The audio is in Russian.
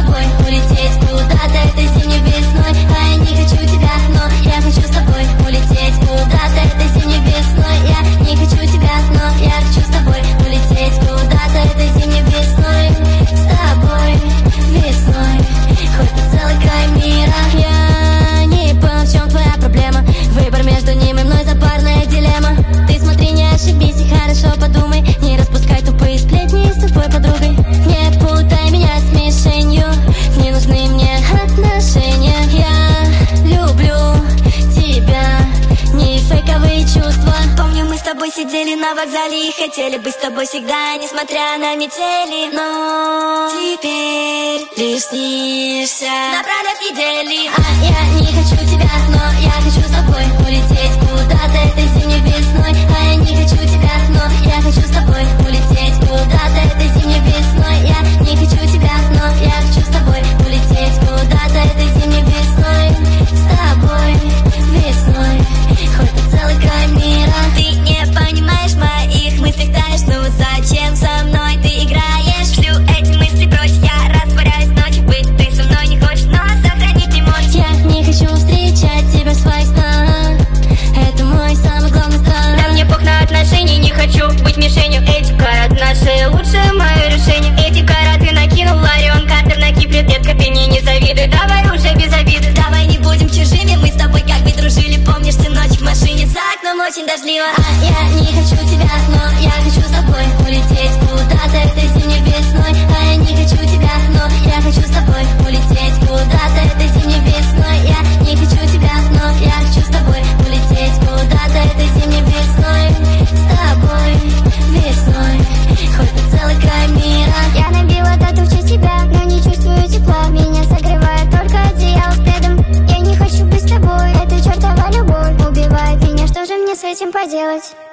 тобой улететь куда-то этой зимней весной. А я не хочу тебя, но я хочу с тобой улететь куда-то этой зимней весной. Я не хочу тебя, но я хочу с тобой улететь куда-то этой зимней весной. С тобой весной, хоть на целый край мира. Я не понял, в чем твоя проблема. Выбор между ним и мной, запарная дилемма. Ты смотри, не ошибись и хорошо подумай. Не распускай тупые сплетни с тобой подругой. Не путай меня с мишенью, не нужны мне отношения. Я люблю тебя, не фейковые чувства. Помню, мы с тобой сидели на вокзале и хотели быть с тобой всегда, несмотря на метели. Но теперь лишь снишься напролет недели. А я не хочу тебя, но я хочу с тобой улететь куда-то этой зимней весной. А я не хочу тебя, но я хочу с тобой улететь куда-то этой зимней весной. Я не хочу тебя, но я хочу с тобой улететь куда-то этой зимней весной. С тобой весной, хоть на целый край мира. Ты не понимаешь моих мыслей, знаешь, ну зачем со мной ты играешь? Шлю эти мысли прочь, я растворяюсь ночью. Быть ты со мной не хочешь, но сохранить не можешь. Я не хочу встречать тебя в своих снах, это мой самый главный страх. Да мне пох на отношения, не хочу быть мишенью. Эти карат наши лучшее мое решение. Эти караты накинул Ларион Картер на Кипре. Детка, ты мне не завидуй, давай уже без обиды. Давай не будем чужими, мы с тобой как бы дружили. Помнишь ты ночь в машине, за окном очень дождливо. А я не хочу тебя, но я хочу с тобой улететь куда-то этой зимней весной. А я не хочу тебя, но я хочу с тобой улететь куда-то этой зимней весной. Я не хочу тебя, но я хочу с тобой улететь куда-то этой зимней весной. С тобой весной, хоть на целый край мира. Я набила тату в честь тебя, но не чувствую тепла. Меня согревает только одеяло с пледом. Я не хочу быть с тобой, эта чертова любовь убивает меня. Что же мне с этим поделать?